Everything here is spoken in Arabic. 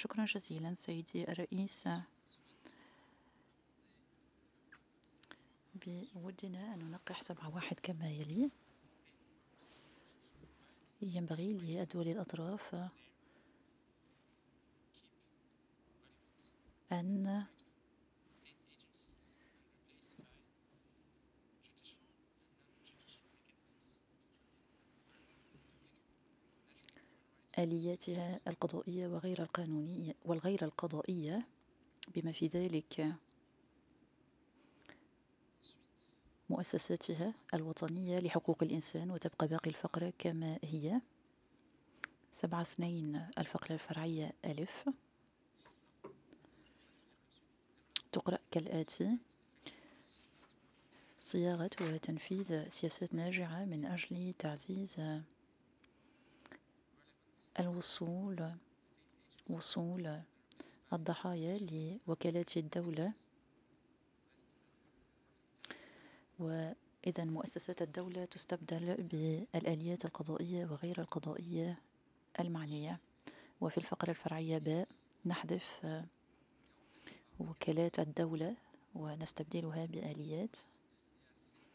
شكرا جزيلا سيدي الرئيس. بودنا أن ننقح 7-1 كما يلي. ينبغي للدول الأطراف أن آلياتها القضائية وغير القانونية والغير القضائية بما في ذلك مؤسساتها الوطنية لحقوق الإنسان، وتبقى باقي الفقرة كما هي. 7-2 الفقرة الفرعية ألف تقرأ كالآتي: صياغة وتنفيذ سياسات ناجعة من أجل تعزيز وصول الضحايا لوكالات الدولة. وإذا مؤسسات الدولة تستبدل بالآليات القضائية وغير القضائية المعنية. وفي الفقرة الفرعية باء نحذف وكالات الدولة ونستبدلها بآليات.